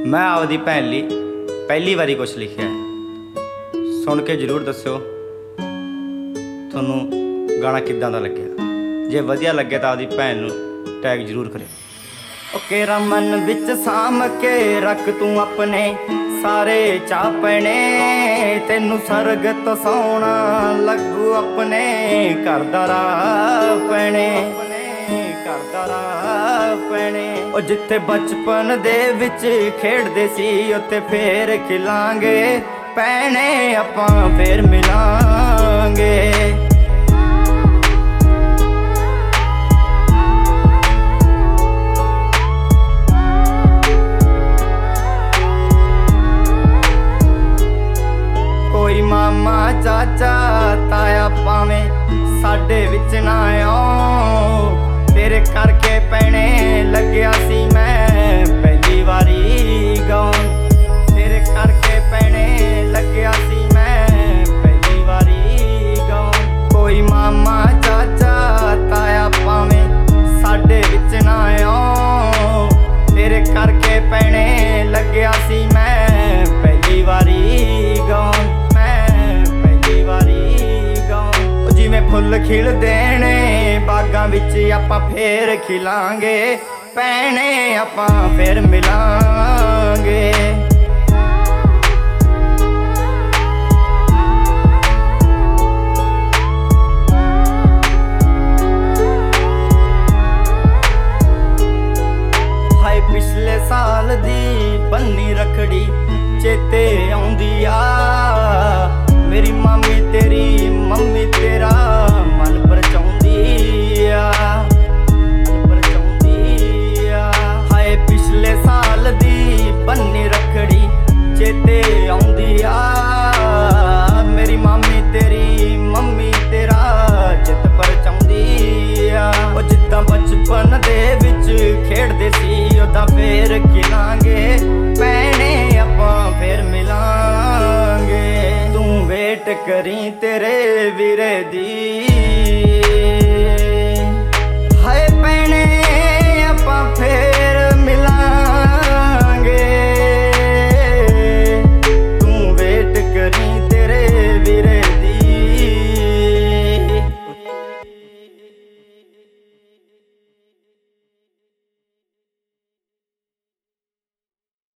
मैं आपदी भैन लई पहली बारी कुछ लिखिया है, सुन के जरूर दस्यो तुहानूं गाना किद्दां दा लग्गिया। जे वधिया लगे तो आपदी भैन नूं टैग जरूर करियो। केरा मन विच साम के रख तू अपने सारे चापने, तेनू सरग तो सोना लगू अपने घर दा राह पैणे। ओ जिथे बचपन दे विच खेडदे सी उत्थे फेर खिलांगे पैणे, आपां फेर मिलांगे। कोई मामा चाचा ताया पावे साडे विच ना आओ, तेरे करके पैणे लग्या सी मैं पहली वारी गाउन। तेरे करके पैणे लग्या सी मैं पहली वारी गाउन। कोई मामा चाचा ताया पावे साडे विच ना आओ, तेरे करके पैणे लग्या सी मैं पहली वारी गाउन। जिवें फुल खिलदे ने बागां विच आपां फेर खिलांगे पैणे, आपां फेर मिलांगे। हाय पिछले साल दी बन्नी रखड़ी चेते आउंदी आ, मेरी मामी तेरी मम्मी तेरा मन परचाउंदी आ। हाय पिछले साल दी बन्नी रखड़ी चेते आउंदी आ, मेरी मामी तेरी मम्मी तेरा चित परचाउंदी आ। ओ जिद्दां बचपन दे विच खेडदे सी उदां फेर खिलांगे पैणे, आपां फेर मिलांगे। तू वेट करी तेरे वीरे दी